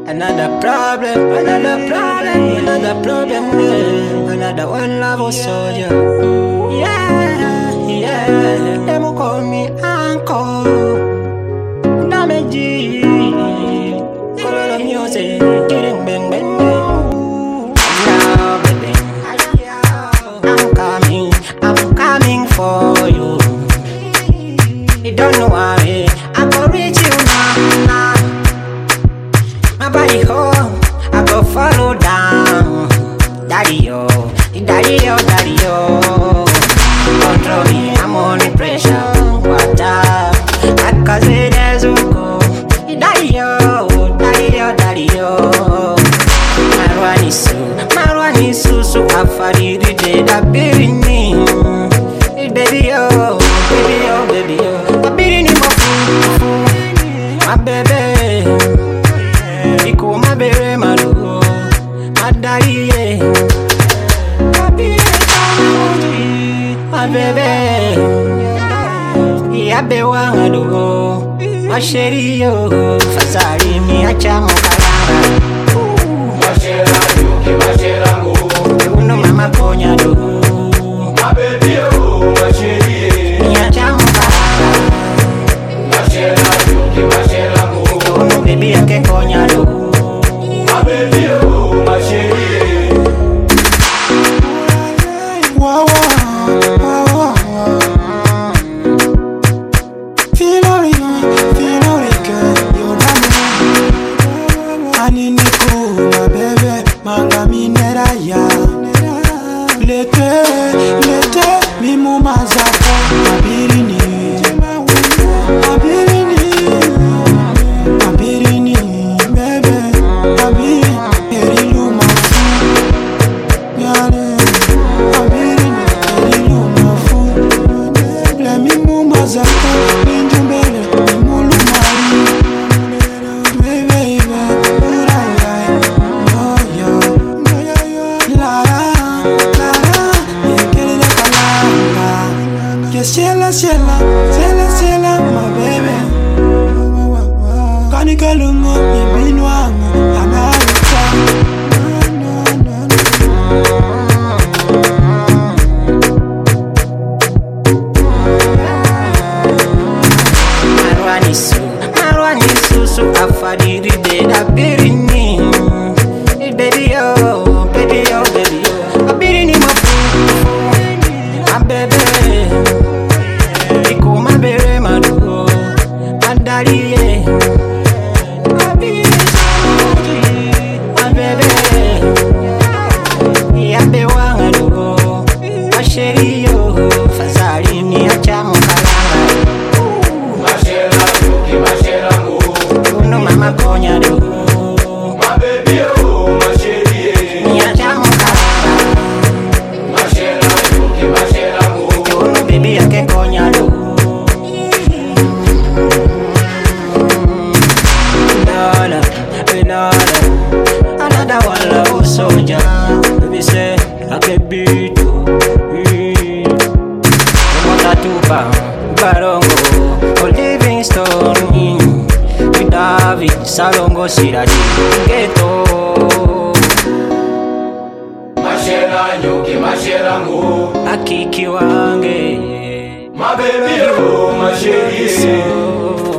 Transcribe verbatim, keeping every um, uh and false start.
Another problem, another problem, another problem, yeah. Another one love soldier. Yeah, yeah. Them who call me uncle. Damage. Follow the music. Getting bang bang bang. Now, baby, I'm coming, I'm coming for you. You don't know why I go reach you now, now. My body home, I go follow down. Daddy yo, daddy yo, daddy yo. Control me, I'm under pressure. What up? I cause it as we go. Daddy yo, daddy yo, daddy yo. Marwani su, marwani su su afari di de da birini. Baby yo, baby yo, baby yo. Da birini mo fu, my baby. Iko my baby malu, my daddy yeah. My baby, yeah be wangado, my sheri yo. Fasari mi acha mokalanga. Masherangu, masherangu, uno mama konya do. my baby oh, masheri. Mi acha mokalanga. Masherangu, masherangu, Uno baby ake konya do. my baby oh, masheri. Wow, wow, wow, wow. Feel all it, feel all it, girl. You're the man. Ani niku, my baby, manga minera ya. Lete, lete, mimu mazako, mabirini, mabirini, mabirini, baby, mabirini, erilu mafu, yale. Ciela, ciela, ciela, ciela, my baby. Kanika lungo, ibinwanga, anarita. Marwani su, marwani su su afari di de da birini. Baby yo, baby yo, baby yo. A birini mo fu, my baby. My baby, my do, my daddy, yeah. My baby, my baby, yeah, be wangado, my sheri yo. Fasari mi acha mokalanga. Masherangu, masherangu, Uno mama konya do. my baby oh, masheri. Mi acha mokalanga. Masherangu, masherangu, Uno baby ake konya do. Another one love soldier. Baby say I can beat you. What a tuba, Barongo, or Livingstone. With David, Salongo, Sirati, Ghetto. masherangu, masherangu, Akiki wange. my baby oh, masheri.